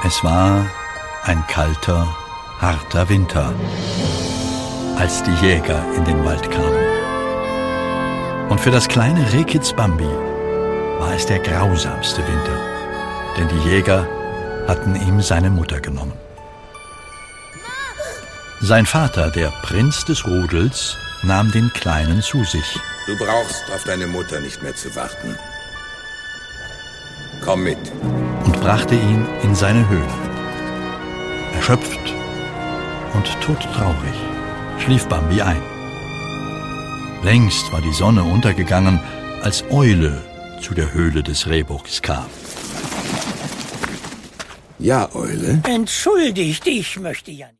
Es war ein kalter, harter Winter, als die Jäger in den Wald kamen. Und für das kleine Rehkitz Bambi war es der grausamste Winter, denn die Jäger hatten ihm seine Mutter genommen. Sein Vater, der Prinz des Rudels, nahm den Kleinen zu sich. Du brauchst auf deine Mutter nicht mehr zu warten. Komm mit. Und brachte ihn in seine Höhle. Erschöpft und todtraurig schlief Bambi ein. Längst war die Sonne untergegangen, als Eule zu der Höhle des Rehbocks kam. Ja, Eule? Entschuldigt, ich möchte ja nicht.